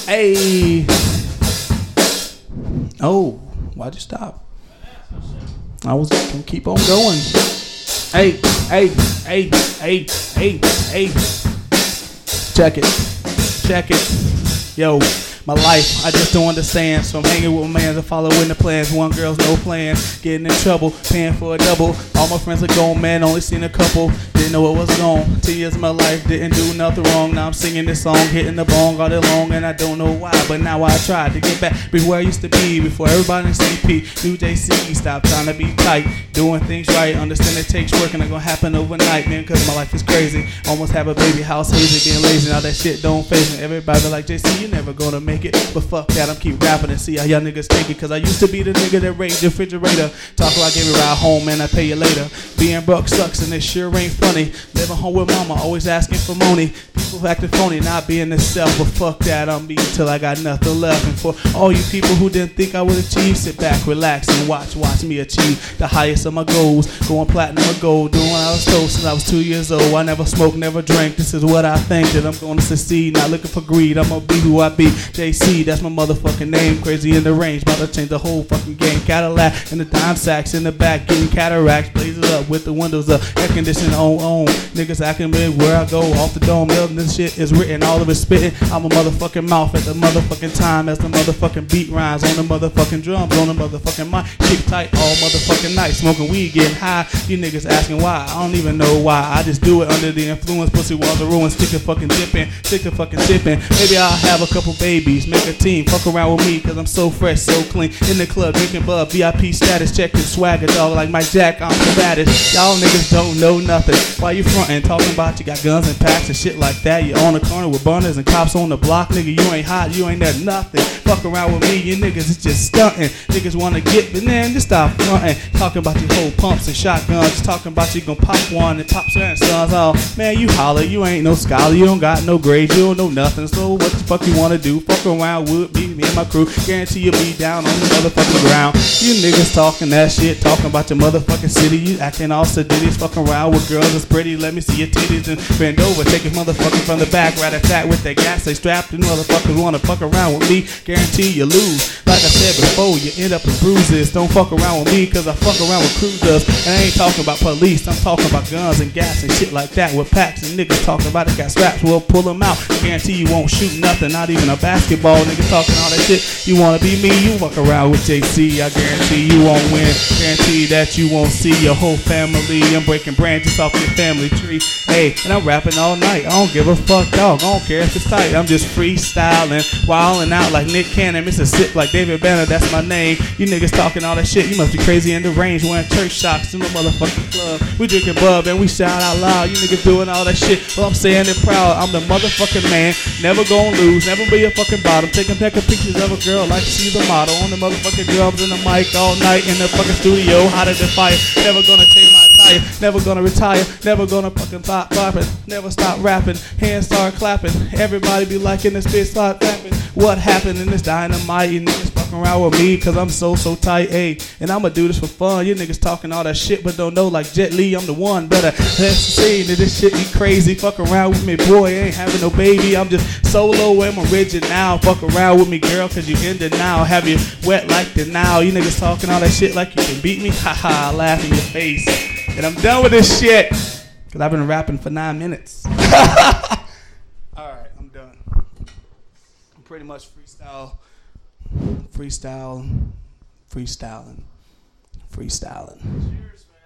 Hey. Oh, why'd you stop? I was gonna keep on going. Hey. Check it. Yo, my life, I just don't understand. So I'm hanging with my mans and following the plans. One girl's no plan, getting in trouble, paying for a double. All my friends are gone, man, only seen a couple. Didn't know what was gone. 10 years of my life, didn't do nothing wrong. Now I'm singing this song, hitting the bong all day long, and I don't know why. But now I tried to get back before I used to be. Before everybody in CP, new JC, stop trying to be tight. Doing things right, understand it takes work and it's gonna happen overnight, man, cause my life is crazy. Almost have a baby house, hazy, being lazy. Now that shit don't faze me. Everybody like, JC, you never gonna make it. But fuck that, I'm keep rapping and see how y'all niggas take it. Cause I used to be the nigga that raised the refrigerator. Talk like give me a ride home, man, I pay you later. Being broke sucks and it sure ain't funny. Living home with mama, always asking for money. People acting phony, not being themselves. But fuck that, I'm beating till I got nothing left. And for all you people who didn't think I would achieve, sit back, relax, and watch me achieve the highest of my goals. Going platinum or gold, doing what I was told since I was 2 years old. I never smoked, never drank. This is what I think, that I'm gonna succeed. Not looking for greed, I'm gonna be who I be. JC, that's my motherfucking name. Crazy in the range, about to change the whole fucking game. Cadillac and the dime sacks in the back, getting cataracts. Blazes up with the windows up, air conditioning on. Niggas acting big where I go, off the dome. This shit is written, all of it spitting. I'm a motherfucking mouth at the motherfucking time as the motherfucking beat rhymes on the motherfucking drums, on the motherfucking mic. Keep tight all motherfucking night, smoking weed, getting high. You niggas asking why, I don't even know why. I just do it under the influence, pussy walls are ruined. Stick to fucking dipping, stick to fucking sipping. Maybe I'll have a couple babies, make a team, fuck around with me, cause I'm so fresh, so clean. In the club, drinking bub, VIP status, checking swagger, dog, like Mike Jack, I'm the baddest. Y'all niggas don't know nothing. Why you frontin', talking about you got guns and packs and shit like that? You on the corner with burners and cops on the block, nigga, you ain't hot, you ain't that nothing. Fuck around with me, you niggas is just stuntin'. Niggas wanna get, but then just stop frontin'. Talking about your whole pumps and shotguns, just talking about you gon' pop one and pop certain sons. Oh, man, you holler, you ain't no scholar, you don't got no grades, you don't know nothing. So what the fuck you wanna do? Fuck around with me and my crew. Guarantee you'll be down on the motherfucking ground. You niggas talking that shit, talking about your motherfucking city. You acting all seditious, fucking around with girls that's pretty. Let me see your titties and bend over, take a motherfucker from the back, right attack with that gas. They strapped and motherfuckers wanna fuck around with me. Guarantee you lose. Like I said before, you end up with bruises. Don't fuck around with me, cause I fuck around with cruisers. And I ain't talking about police, I'm talking about guns and gas and shit like that. With packs and niggas talking about it got straps, we'll pull them out. Guarantee you won't shoot nothing, not even a basketball. Niggas talking all that shit. You wanna be me, you fuck around with JC. I guarantee you won't win. Guarantee that you won't see your whole family. I'm breaking branches off your family tree. Hey, and I'm rapping all night. I don't give a fuck, dog. I don't care if it's tight. I'm just freestyling, wilding out like Nick Cannon, Mississippi like David Banner. That's my name. You niggas talking all that shit. You must be crazy in the range, wearing church socks in the motherfucking club. We drinking bub and we shout out loud. You niggas doing all that shit. Well, I'm saying it proud. I'm the motherfucking man. Never gonna lose. Never be a fucking bottom. Taking pictures of a girl like she's a model. On the motherfucking drums and the mic all night in the fucking studio. Hotter than fire. Never gonna take my tire. Never gonna retire. Never gonna fucking stop clapping. Never stop rapping. Hands start clapping. Everybody be liking this bitch start clapping. What happened in this dynamite? You niggas fucking around with me cause I'm so tight, ayy. And I'ma do this for fun. You niggas talking all that shit but don't know like Jet Li, I'm the one. Better let's see that this shit be crazy. Fuck around with me, boy, ain't having no baby. I'm just solo and I'm original. Fuck around with me, girl, cause you in denial. Have you wet like the now? You niggas talking all that shit like you can beat me? Haha, laugh in your face. And I'm done with this shit cause I've been rapping for 9 minutes. Alright, I'm done. I'm pretty much freestyling. Cheers, man.